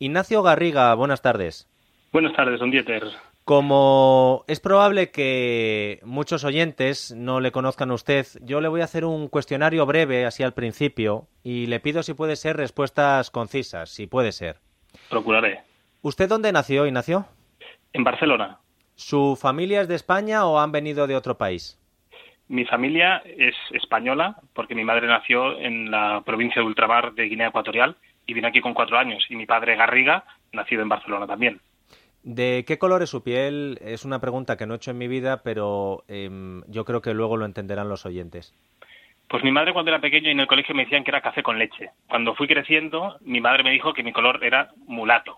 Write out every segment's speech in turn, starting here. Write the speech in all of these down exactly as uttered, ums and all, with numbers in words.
Ignacio Garriga, buenas tardes. Buenas tardes, don Dieter. Como es probable que muchos oyentes no le conozcan a usted, yo le voy a hacer un cuestionario breve, así al principio, y le pido si puede ser respuestas concisas, si puede ser. Procuraré. ¿Usted dónde nació, Ignacio? En Barcelona. ¿Su familia es de España o han venido de otro país? Mi familia es española, porque mi madre nació en la provincia de Ultramar de Guinea Ecuatorial y vino aquí con cuatro años, y mi padre Garriga, nacido en Barcelona también. ¿De qué color es su piel? Es una pregunta que no he hecho en mi vida, pero eh, yo creo que luego lo entenderán los oyentes. Pues mi madre cuando era pequeño y en el colegio me decían que era café con leche. Cuando fui creciendo, mi madre me dijo que mi color era mulato.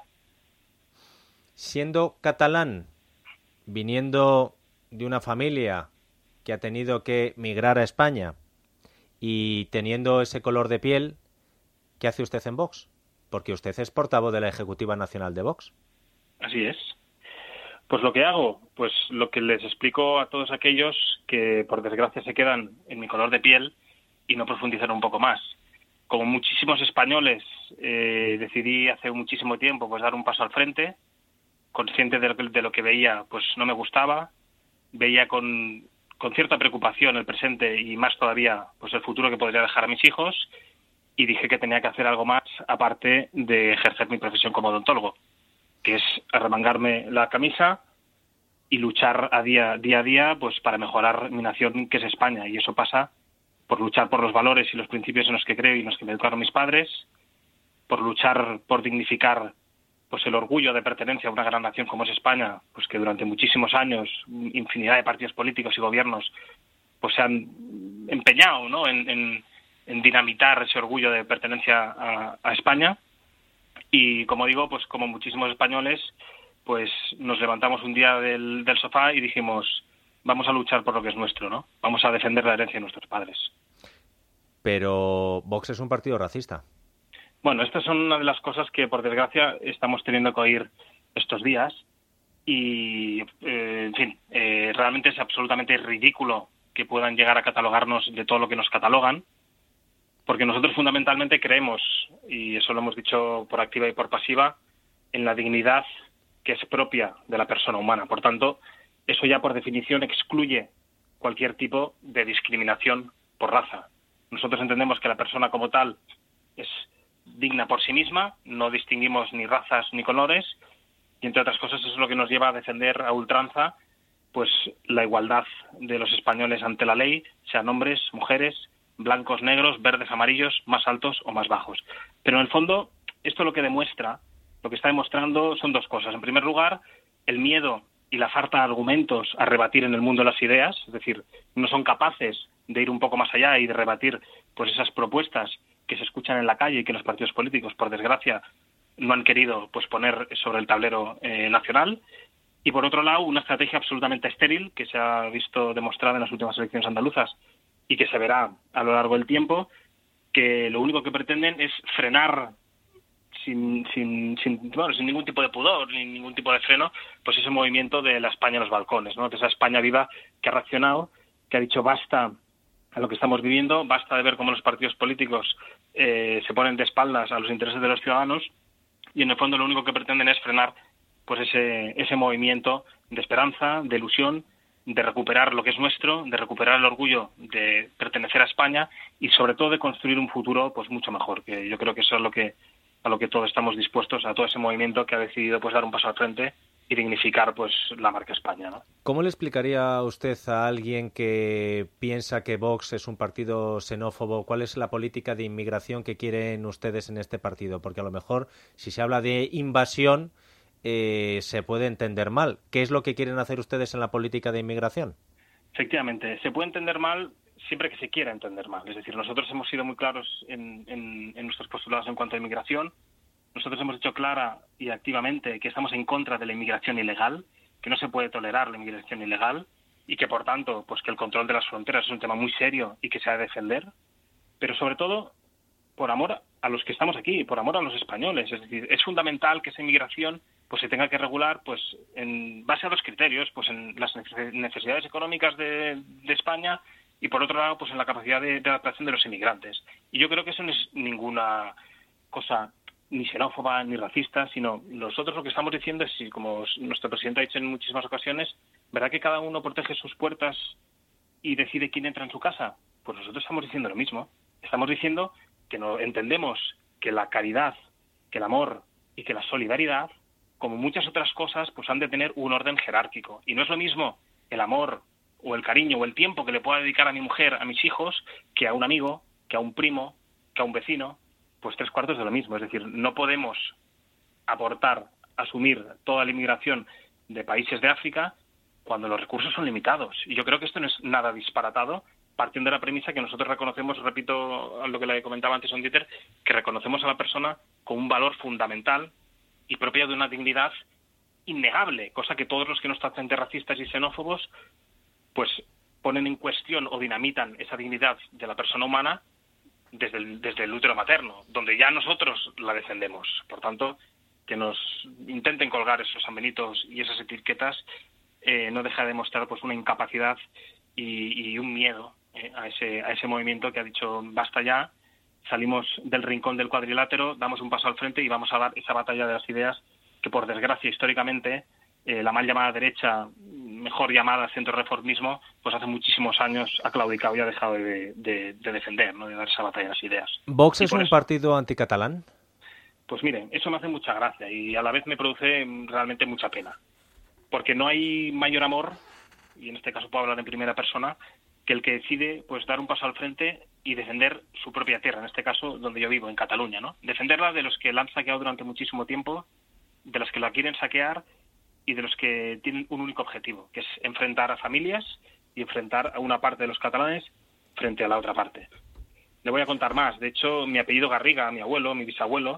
Siendo catalán, viniendo de una familia que ha tenido que migrar a España y teniendo ese color de piel, ¿qué hace usted en Vox? Porque usted es portavoz de la Ejecutiva Nacional de Vox. Así es. Pues lo que hago, pues lo que les explico a todos aquellos que por desgracia se quedan en mi color de piel y no profundizar un poco más. Como muchísimos españoles, eh, decidí hace muchísimo tiempo pues dar un paso al frente, consciente de lo que, de lo que veía, pues no me gustaba, veía con, con cierta preocupación el presente y más todavía pues el futuro que podría dejar a mis hijos, y dije que tenía que hacer algo más aparte de ejercer mi profesión como odontólogo, que es arremangarme la camisa y luchar a día, día a día pues para mejorar mi nación, que es España. Y eso pasa por luchar por los valores y los principios en los que creo y en los que me educaron mis padres, por luchar por dignificar pues el orgullo de pertenencia a una gran nación como es España, pues que durante muchísimos años infinidad de partidos políticos y gobiernos pues se han empeñado, ¿no?, en, en, en dinamitar ese orgullo de pertenencia a, a España. Y como digo, pues como muchísimos españoles, pues nos levantamos un día del, del sofá y dijimos, vamos a luchar por lo que es nuestro, ¿no? Vamos a defender la herencia de nuestros padres. Pero Vox es un partido racista. Bueno, estas son una de las cosas que, por desgracia, estamos teniendo que oír estos días. Y, eh, en fin, eh, realmente es absolutamente ridículo que puedan llegar a catalogarnos de todo lo que nos catalogan, porque nosotros fundamentalmente creemos, y eso lo hemos dicho por activa y por pasiva, en la dignidad que es propia de la persona humana. Por tanto, eso ya por definición excluye cualquier tipo de discriminación por raza. Nosotros entendemos que la persona como tal es digna por sí misma, no distinguimos ni razas ni colores, y entre otras cosas eso es lo que nos lleva a defender a ultranza pues la igualdad de los españoles ante la ley, sean hombres, mujeres, blancos, negros, verdes, amarillos, más altos o más bajos. Pero en el fondo, esto lo que demuestra, lo que está demostrando son dos cosas. En primer lugar, el miedo y la falta de argumentos a rebatir en el mundo de las ideas, es decir, no son capaces de ir un poco más allá y de rebatir pues esas propuestas que se escuchan en la calle y que los partidos políticos, por desgracia, no han querido pues poner sobre el tablero eh, nacional. Y por otro lado, una estrategia absolutamente estéril que se ha visto demostrada en las últimas elecciones andaluzas y que se verá a lo largo del tiempo, que lo único que pretenden es frenar sin sin sin, bueno, sin ningún tipo de pudor ni ningún tipo de freno pues ese movimiento de la España en los balcones, ¿no?, de esa España viva que ha reaccionado, que ha dicho basta a lo que estamos viviendo, basta de ver cómo los partidos políticos eh, se ponen de espaldas a los intereses de los ciudadanos, y en el fondo lo único que pretenden es frenar pues ese ese movimiento de esperanza, de ilusión, de recuperar lo que es nuestro, de recuperar el orgullo de pertenecer a España y sobre todo de construir un futuro pues mucho mejor, que yo creo que eso es lo que a lo que todos estamos dispuestos, a todo ese movimiento que ha decidido pues dar un paso al frente y dignificar pues la marca España, ¿no? ¿Cómo le explicaría usted a alguien que piensa que Vox es un partido xenófobo cuál es la política de inmigración que quieren ustedes en este partido? Porque a lo mejor si se habla de invasión eh, se puede entender mal. ¿Qué es lo que quieren hacer ustedes en la política de inmigración? Efectivamente, se puede entender mal siempre que se quiera entender mal. Es decir, nosotros hemos sido muy claros en, en, en nuestros postulados en cuanto a inmigración. Nosotros hemos dicho clara y activamente que estamos en contra de la inmigración ilegal, que no se puede tolerar la inmigración ilegal y que, por tanto, pues que el control de las fronteras es un tema muy serio y que se ha de defender, pero sobre todo por amor a los que estamos aquí, por amor a los españoles. Es decir, es fundamental que esa inmigración pues se tenga que regular pues en base a dos criterios, pues en las necesidades económicas de, de España y, por otro lado, pues en la capacidad de, de adaptación de los inmigrantes. Y yo creo que eso no es ninguna cosa ni xenófoba ni racista, sino nosotros lo que estamos diciendo es, y como nuestro presidente ha dicho en muchísimas ocasiones, ¿verdad que cada uno protege sus puertas y decide quién entra en su casa? Pues nosotros estamos diciendo lo mismo. Estamos diciendo que no entendemos que la caridad, que el amor y que la solidaridad, como muchas otras cosas, pues han de tener un orden jerárquico. Y no es lo mismo el amor o el cariño o el tiempo que le pueda dedicar a mi mujer, a mis hijos, que a un amigo, que a un primo, que a un vecino. Pues tres cuartos de lo mismo. Es decir, no podemos aportar, asumir toda la inmigración de países de África cuando los recursos son limitados. Y yo creo que esto no es nada disparatado, partiendo de la premisa que nosotros reconocemos, repito a lo que le comentaba antes a un Dieter, que reconocemos a la persona con un valor fundamental y propia de una dignidad innegable, cosa que todos los que nos tratan de racistas y xenófobos pues ponen en cuestión o dinamitan esa dignidad de la persona humana desde el, desde el útero materno, donde ya nosotros la defendemos. Por tanto, que nos intenten colgar esos sanbenitos y esas etiquetas eh, no deja de mostrar pues una incapacidad y, y un miedo eh, a ese a ese movimiento que ha dicho basta ya, salimos del rincón del cuadrilátero, damos un paso al frente y vamos a dar esa batalla de las ideas que, por desgracia, históricamente, eh, la mal llamada derecha, mejor llamada centro-reformismo, pues hace muchísimos años ha claudicado y ha dejado de, de, de defender, ¿no?, de dar esa batalla de las ideas. ¿Vox y es un eso, partido anticatalán? Pues miren, eso me hace mucha gracia y a la vez me produce realmente mucha pena, porque no hay mayor amor, y en este caso puedo hablar en primera persona, que el que decide pues dar un paso al frente y defender su propia tierra, en este caso donde yo vivo, en Cataluña, ¿no? Defenderla de los que la han saqueado durante muchísimo tiempo, de los que la quieren saquear y de los que tienen un único objetivo, que es enfrentar a familias y enfrentar a una parte de los catalanes frente a la otra parte. Le voy a contar más. De hecho, mi apellido Garriga, mi abuelo, mi bisabuelo,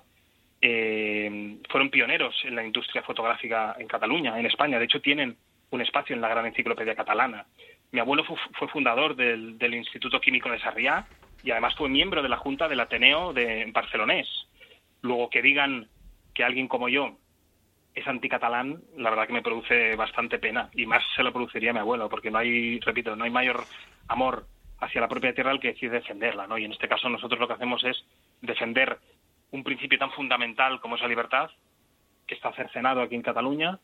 eh, fueron pioneros en la industria fotográfica en Cataluña, en España. De hecho, tienen un espacio en la Gran Enciclopedia Catalana. Mi abuelo fue, fue fundador del, del Instituto Químico de Sarriá y además fue miembro de la Junta del Ateneo de Barcelonés. Luego, que digan que alguien como yo es anticatalán, la verdad que me produce bastante pena, y más se lo produciría a mi abuelo, porque no hay, repito, no hay mayor amor hacia la propia tierra al que decide defenderla, ¿no? Y en este caso nosotros lo que hacemos es defender un principio tan fundamental como es la libertad, que está cercenado aquí en Cataluña,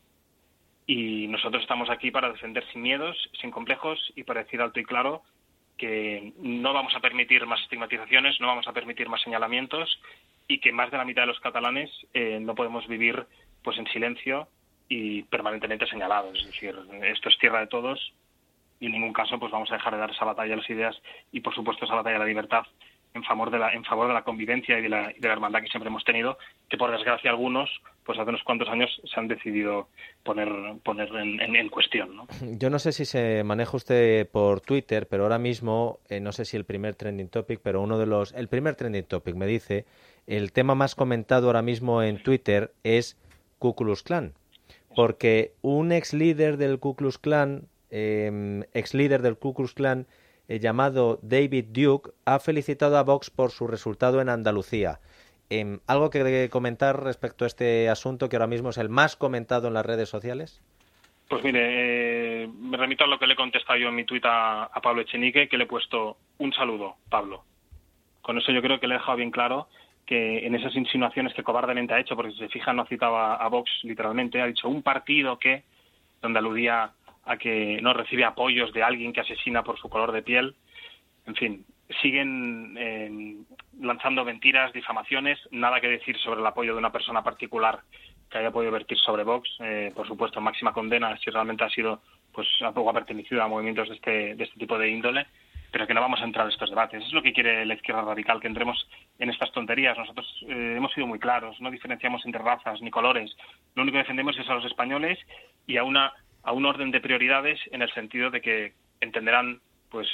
y nosotros estamos aquí para defender sin miedos, sin complejos, y para decir alto y claro que no vamos a permitir más estigmatizaciones, no vamos a permitir más señalamientos, y que más de la mitad de los catalanes eh, no podemos vivir pues en silencio y permanentemente señalados. Es decir, esto es tierra de todos y en ningún caso pues vamos a dejar de dar esa batalla a las ideas y, por supuesto, esa batalla a la libertad en favor de la, en favor de la convivencia y de la, y de la hermandad que siempre hemos tenido, que por desgracia algunos, pues hace unos cuantos años se han decidido poner, poner en, en, en cuestión, ¿no? Yo no sé si se maneja usted por Twitter, pero ahora mismo, eh, no sé si el primer trending topic, pero uno de los... El primer trending topic me dice, el tema más comentado ahora mismo en Twitter es Ku Klux Klan, porque un ex líder del Ku Klux Klan, eh, ex líder del Ku Klux Klan, eh, llamado David Duke, ha felicitado a Vox por su resultado en Andalucía. Eh, ¿Algo que comentar respecto a este asunto que ahora mismo es el más comentado en las redes sociales? Pues mire, eh, me remito a lo que le he contestado yo en mi tuit a, a Pablo Echenique, que le he puesto un saludo, Pablo. Con eso yo creo que le he dejado bien claro que en esas insinuaciones que cobardemente ha hecho, porque si se fijan no citaba a Vox literalmente, ha dicho un partido que, donde aludía a que no recibe apoyos de alguien que asesina por su color de piel. En fin, siguen eh, lanzando mentiras, difamaciones, nada que decir sobre el apoyo de una persona particular que haya podido vertir sobre Vox. Eh, por supuesto, máxima condena si realmente ha sido, pues, a poco ha pertenecido a movimientos de este, de este tipo de índole, pero que no vamos a entrar en estos debates. Es lo que quiere la izquierda radical, que entremos en estas tonterías. Nosotros eh, hemos sido muy claros, no diferenciamos entre razas ni colores. Lo único que defendemos es a los españoles y a una a un orden de prioridades, en el sentido de que entenderán pues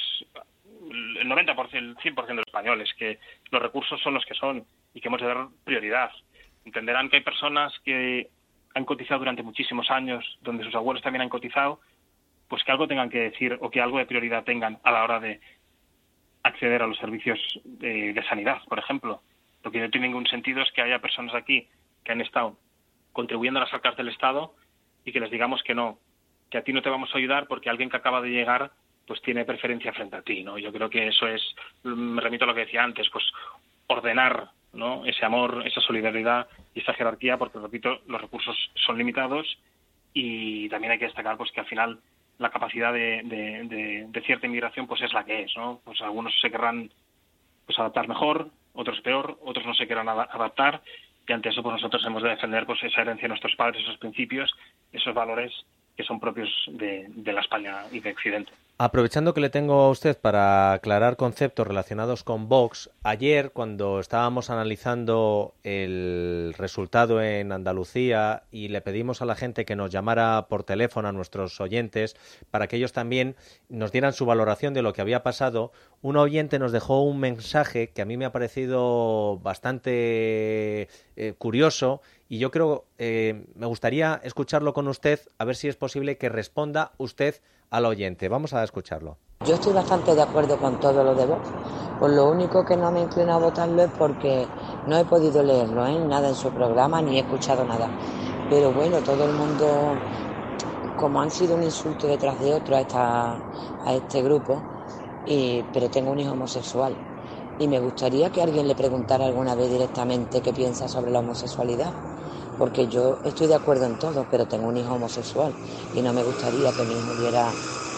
el noventa por ciento, el cien por ciento de los españoles, que los recursos son los que son y que hemos de dar prioridad. Entenderán que hay personas que han cotizado durante muchísimos años, donde sus abuelos también han cotizado, pues que algo tengan que decir o que algo de prioridad tengan a la hora de acceder a los servicios de, de sanidad, por ejemplo. Lo que no tiene ningún sentido es que haya personas aquí que han estado contribuyendo a las arcas del Estado y que les digamos que no, que a ti no te vamos a ayudar porque alguien que acaba de llegar pues tiene preferencia frente a ti, ¿no? Yo creo que eso es, me remito a lo que decía antes, pues ordenar ¿no? Ese amor, esa solidaridad y esa jerarquía, porque, repito, los recursos son limitados y también hay que destacar pues que al final la capacidad de, de, de, de cierta inmigración pues es la que es, ¿no? Pues algunos se querrán pues adaptar mejor, otros peor, otros no se querrán adaptar, y ante eso pues nosotros hemos de defender pues esa herencia de nuestros padres, esos principios, esos valores que son propios de, de la España y de Occidente. Aprovechando que le tengo a usted para aclarar conceptos relacionados con Vox, ayer cuando estábamos analizando el resultado en Andalucía y le pedimos a la gente que nos llamara por teléfono, a nuestros oyentes, para que ellos también nos dieran su valoración de lo que había pasado, un oyente nos dejó un mensaje que a mí me ha parecido bastante eh, curioso y yo creo, eh, me gustaría escucharlo con usted, a ver si es posible que responda usted al oyente. Vamos a escucharlo. Yo estoy bastante de acuerdo con todo lo de Vox. Pues lo único que no me inclino a votarlo es porque no he podido leerlo, ¿eh? Nada en su programa, ni he escuchado nada. Pero bueno, todo el mundo, como han sido un insulto detrás de otro a, esta, a este grupo, y, pero tengo un hijo homosexual. Y me gustaría que alguien le preguntara alguna vez directamente qué piensa sobre la homosexualidad. Porque yo estoy de acuerdo en todo, pero tengo un hijo homosexual y no me gustaría que mi hijo diera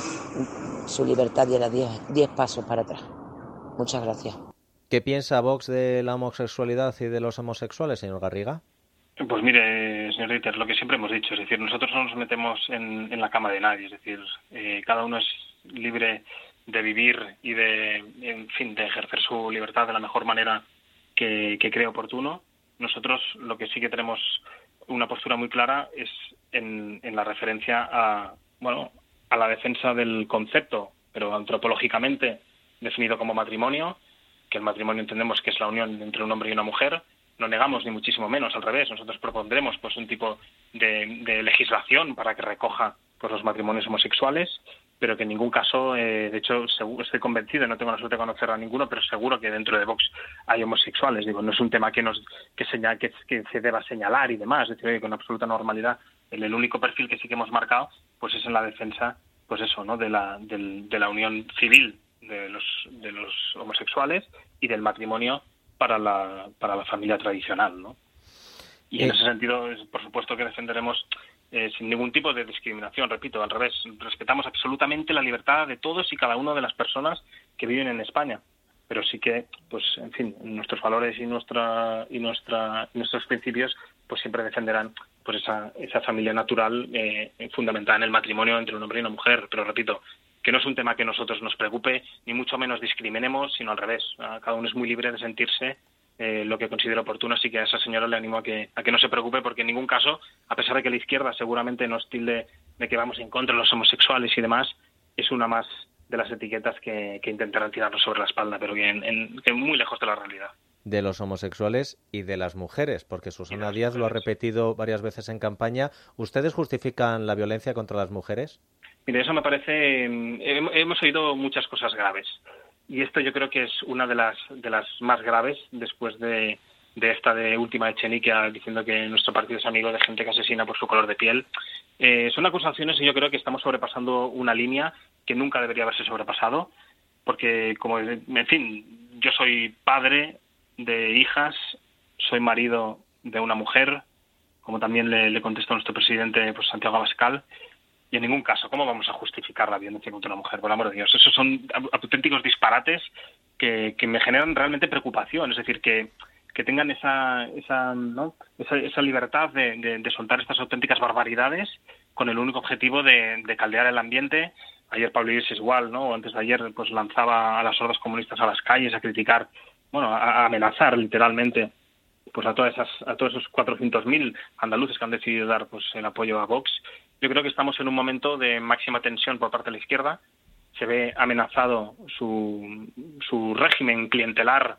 su libertad, diera diez pasos para atrás. Muchas gracias. ¿Qué piensa Vox de la homosexualidad y de los homosexuales, señor Garriga? Pues mire, señor Reiter, lo que siempre hemos dicho, es decir, nosotros no nos metemos en, en la cama de nadie, es decir, eh, cada uno es libre de vivir y de, en fin, de ejercer su libertad de la mejor manera que, que cree oportuno. Nosotros lo que sí que tenemos una postura muy clara es en, en la referencia a, bueno, a la defensa del concepto, pero antropológicamente definido como matrimonio, que el matrimonio entendemos que es la unión entre un hombre y una mujer. No negamos ni muchísimo menos, al revés. Nosotros propondremos pues un tipo de, de legislación para que recoja pues los matrimonios homosexuales, pero que en ningún caso, eh, de hecho, seguro, estoy convencido, no tengo la suerte de conocer a ninguno, pero seguro que dentro de Vox hay homosexuales. Digo, no es un tema que nos que, señal, que, que se deba señalar y demás. Es decir, oye, con absoluta normalidad, el, el único perfil que sí que hemos marcado pues es en la defensa, pues eso, ¿no? de la del, de la unión civil de los de los homosexuales y del matrimonio para la para la familia tradicional, ¿no? Y en ese sentido, por supuesto que defenderemos eh, sin ningún tipo de discriminación, repito, al revés, respetamos absolutamente la libertad de todos y cada una de las personas que viven en España, pero sí que, pues, en fin, nuestros valores y nuestra y nuestra y nuestros principios, pues siempre defenderán pues esa esa familia natural eh, fundamentada en el matrimonio entre un hombre y una mujer, pero repito, que no es un tema que a nosotros nos preocupe, ni mucho menos discriminemos, sino al revés. Cada uno es muy libre de sentirse eh, lo que considere oportuno, así que a esa señora le animo a que a que no se preocupe, porque en ningún caso, a pesar de que la izquierda seguramente nos tilde de que vamos en contra de los homosexuales y demás, es una más de las etiquetas que, que intentarán tirarnos sobre la espalda, pero que, en, en, que muy lejos de la realidad. De los homosexuales y de las mujeres, porque Susana Díaz lo ha repetido varias veces en campaña. ¿Ustedes justifican la violencia contra las mujeres? Mire, eso me parece... Hemos oído muchas cosas graves y esto yo creo que es una de las de las más graves después de, de esta de última de Echenique diciendo que nuestro partido es amigo de gente que asesina por su color de piel. Eh, son acusaciones y yo creo que estamos sobrepasando una línea que nunca debería haberse sobrepasado, porque, como en fin, yo soy padre de hijas, soy marido de una mujer, como también le, le contestó nuestro presidente pues Santiago Abascal. Y en ningún caso, ¿cómo vamos a justificar la violencia contra una mujer? Por el amor de Dios, esos son auténticos disparates que, que me generan realmente preocupación. Es decir, que, que tengan esa esa, ¿no? esa, esa libertad de, de, de soltar estas auténticas barbaridades con el único objetivo de, de caldear el ambiente. Ayer Pablo Iglesias igual, ¿no? O antes de ayer pues lanzaba a las hordas comunistas a las calles a criticar, bueno, a, a amenazar literalmente pues a todas esas a todos esos cuatrocientos mil andaluces que han decidido dar pues el apoyo a Vox. Yo creo que estamos en un momento de máxima tensión por parte de la izquierda. Se ve amenazado su, su régimen clientelar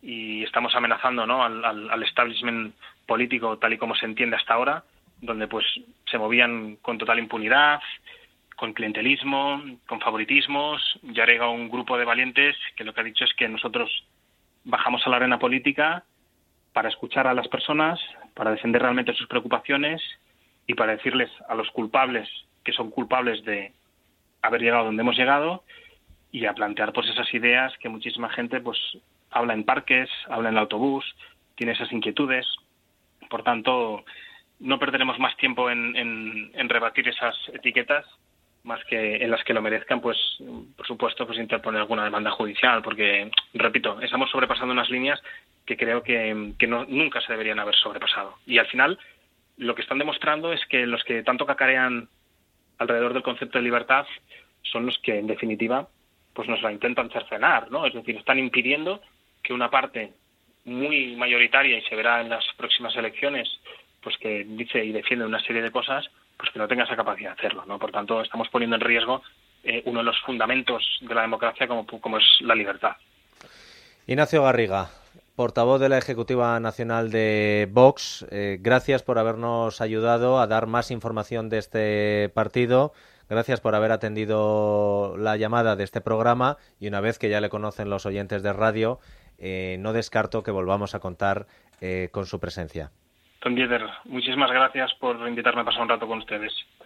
y estamos amenazando, ¿no?, al, al, al establishment político tal y como se entiende hasta ahora, donde pues se movían con total impunidad, con clientelismo, con favoritismos. Ya llega un grupo de valientes que lo que ha dicho es que nosotros bajamos a la arena política para escuchar a las personas, para defender realmente sus preocupaciones y para decirles a los culpables que son culpables de haber llegado donde hemos llegado y a plantear pues esas ideas que muchísima gente pues habla en parques, habla en el autobús, tiene esas inquietudes. Por tanto, no perderemos más tiempo en, en, en rebatir esas etiquetas, más que en las que lo merezcan, pues por supuesto pues interponer alguna demanda judicial, porque, repito, estamos sobrepasando unas líneas que creo que, que no, nunca se deberían haber sobrepasado. Y al final, lo que están demostrando es que los que tanto cacarean alrededor del concepto de libertad son los que, en definitiva, pues nos la intentan cercenar, ¿no? Es decir, están impidiendo que una parte muy mayoritaria, y se verá en las próximas elecciones, pues que dice y defiende una serie de cosas, pues que no tenga esa capacidad de hacerlo, ¿no? Por tanto, estamos poniendo en riesgo eh, uno de los fundamentos de la democracia como, como es la libertad. Ignacio Garriga, portavoz de la Ejecutiva Nacional de Vox, eh, gracias por habernos ayudado a dar más información de este partido. Gracias por haber atendido la llamada de este programa y una vez que ya le conocen los oyentes de radio, eh, no descarto que volvamos a contar eh, con su presencia. Don Dieter, muchísimas gracias por invitarme a pasar un rato con ustedes.